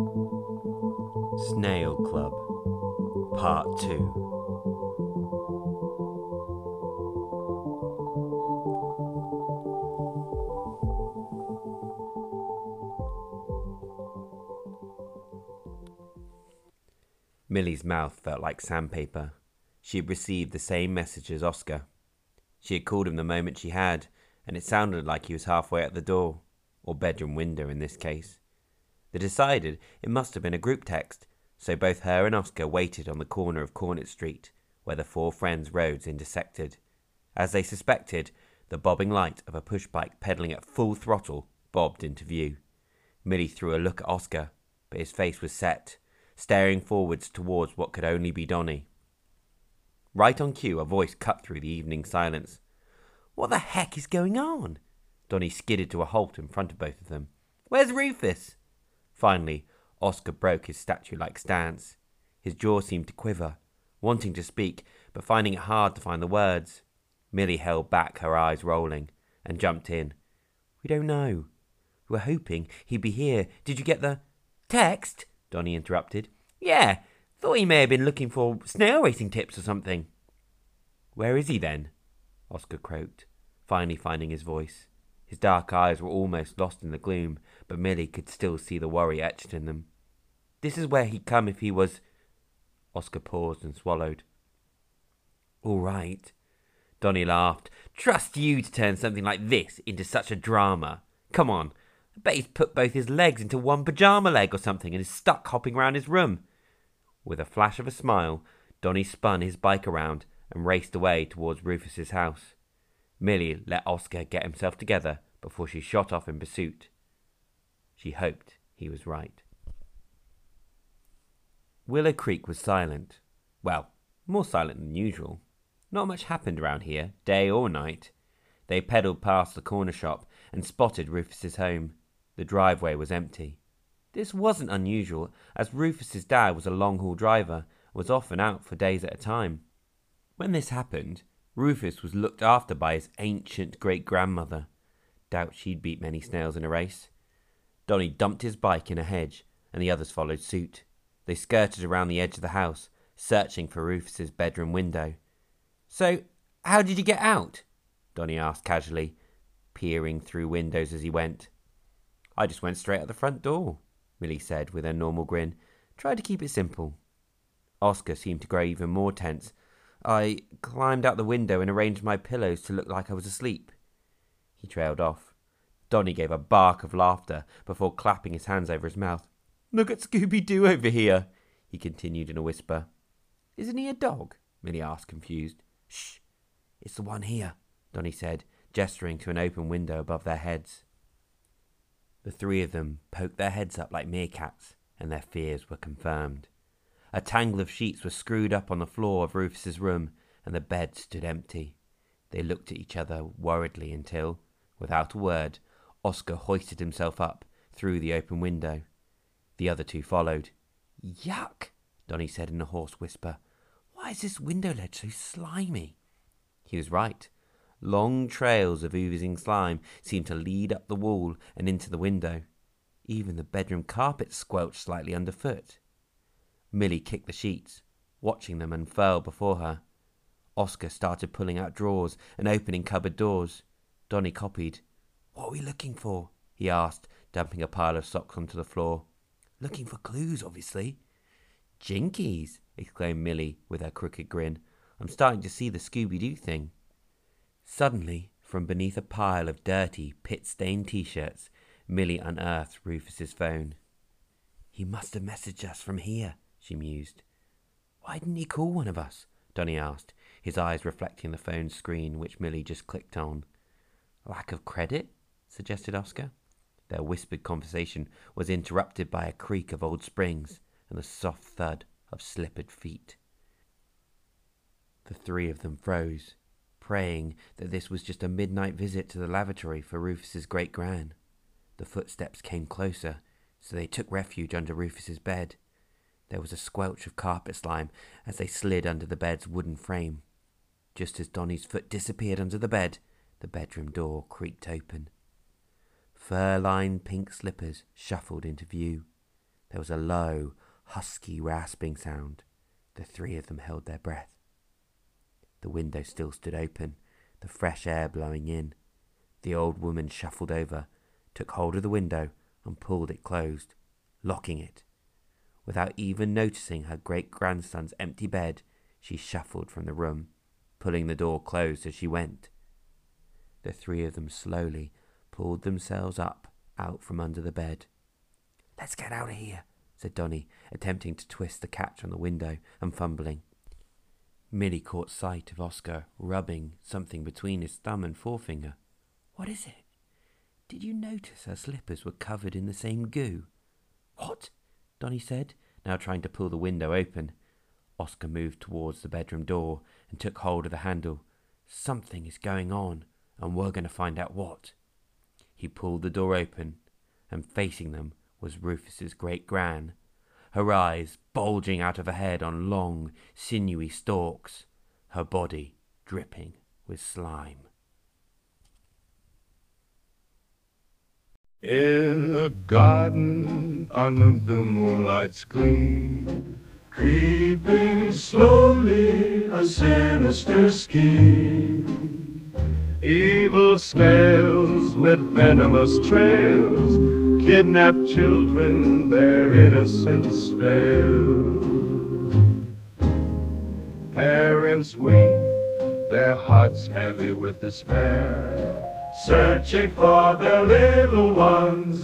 Snail Club, Part 2. Millie's mouth felt like sandpaper. She had received the same message as Oscar. She had called him the moment she had, and it sounded like he was halfway at the door, or bedroom window in this case. They decided it must have been a group text, so both her and Oscar waited on the corner of Cornet Street, where the four friends' roads intersected. As they suspected, the bobbing light of a push-bike pedalling at full throttle bobbed into view. Millie threw a look at Oscar, but his face was set, staring forwards towards what could only be Donnie. Right on cue, a voice cut through the evening silence. "What the heck is going on?" Donnie skidded to a halt in front of both of them. "Where's Rufus?" Finally, Oscar broke his statue-like stance. His jaw seemed to quiver, wanting to speak, but finding it hard to find the words. Millie held back, her eyes rolling, and jumped in. "We don't know. We were hoping he'd be here. Did you get the text?" Donnie interrupted. "Yeah, thought he may have been looking for snail racing tips or something." "Where is he then?" Oscar croaked, finally finding his voice. His dark eyes were almost lost in the gloom, but Millie could still see the worry etched in them. "This is where he'd come if he was—" Oscar paused and swallowed. "All right." Donnie laughed. "Trust you to turn something like this into such a drama. Come on. I bet he's put both his legs into one pajama leg or something and is stuck hopping round his room." With a flash of a smile, Donnie spun his bike around and raced away towards Rufus's house. Millie let Oscar get himself together before she shot off in pursuit. She hoped he was right. Willow Creek was silent. Well, more silent than usual. Not much happened around here, day or night. They pedalled past the corner shop and spotted Rufus's home. The driveway was empty. This wasn't unusual, as Rufus's dad was a long-haul driver and was often out for days at a time. When this happened, Rufus was looked after by his ancient great-grandmother. Doubt she'd beat many snails in a race. Donnie dumped his bike in a hedge, and the others followed suit. They skirted around the edge of the house, searching for Rufus's bedroom window. "So, how did you get out?" Donnie asked casually, peering through windows as he went. "I just went straight at the front door," Millie said with her normal grin. "Tried to keep it simple." Oscar seemed to grow even more tense. "I climbed out the window and arranged my pillows to look like I was asleep." He trailed off. Donnie gave a bark of laughter before clapping his hands over his mouth. "Look at Scooby-Doo over here," he continued in a whisper. "Isn't he a dog?" Millie asked, confused. "Shh, it's the one here," Donnie said, gesturing to an open window above their heads. The three of them poked their heads up like meerkats, and their fears were confirmed. A tangle of sheets were screwed up on the floor of Rufus's room, and the bed stood empty. They looked at each other worriedly until, without a word, Oscar hoisted himself up through the open window. The other two followed. "Yuck," Donnie said in a hoarse whisper. "Why is this window ledge so slimy?" He was right. Long trails of oozing slime seemed to lead up the wall and into the window. Even the bedroom carpet squelched slightly underfoot. Millie kicked the sheets, watching them unfurl before her. Oscar started pulling out drawers and opening cupboard doors. Donnie copied. "What are we looking for?" he asked, dumping a pile of socks onto the floor. "Looking for clues, obviously." "Jinkies!" exclaimed Millie with her crooked grin. "I'm starting to see the Scooby-Doo thing." Suddenly, from beneath a pile of dirty, pit-stained t-shirts, Millie unearthed Rufus's phone. "He must have messaged us from here," she mused. "Why didn't he call one of us?" Donnie asked, his eyes reflecting the phone's screen, which Millie just clicked on. "Lack of credit?" suggested Oscar. Their whispered conversation was interrupted by a creak of old springs and the soft thud of slippered feet. The three of them froze, praying that this was just a midnight visit to the lavatory for Rufus's great-gran. The footsteps came closer, so they took refuge under Rufus's bed. There was a squelch of carpet slime as they slid under the bed's wooden frame. Just as Donnie's foot disappeared under the bed, the bedroom door creaked open. Fur-lined pink slippers shuffled into view. There was a low, husky, rasping sound. The three of them held their breath. The window still stood open, the fresh air blowing in. The old woman shuffled over, took hold of the window and pulled it closed, locking it. Without even noticing her great-grandson's empty bed, she shuffled from the room, pulling the door closed as she went. The three of them slowly pulled themselves up out from under the bed. "Let's get out of here," said Donny, attempting to twist the catch on the window and fumbling. Milly caught sight of Oscar rubbing something between his thumb and forefinger. "What is it? Did you notice her slippers were covered in the same goo?" "What?" Donny said, now trying to pull the window open. Oscar moved towards the bedroom door and took hold of the handle. "Something is going on, and we're going to find out what." He pulled the door open, and facing them was Rufus's great-gran, her eyes bulging out of her head on long, sinewy stalks, her body dripping with slime. In the garden under the moonlight's gleam, creeping slowly a sinister scheme. Evil snails with venomous trails kidnap children, their innocence fails. Parents weep, their hearts heavy with despair, searching for their little ones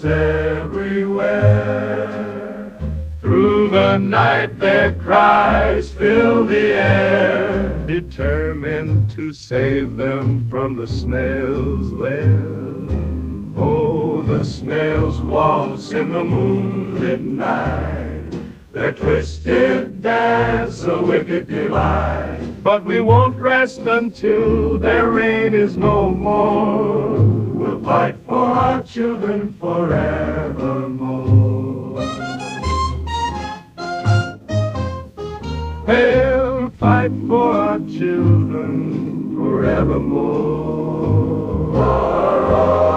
everywhere. Through the night their cries fill the air, determined to save them from the snails' lair. Oh, the snails waltz in the moonlit night, their twisted dance a wicked delight. But we won't rest until their reign is no more. We'll fight for our children forevermore. We'll fight for our children forevermore.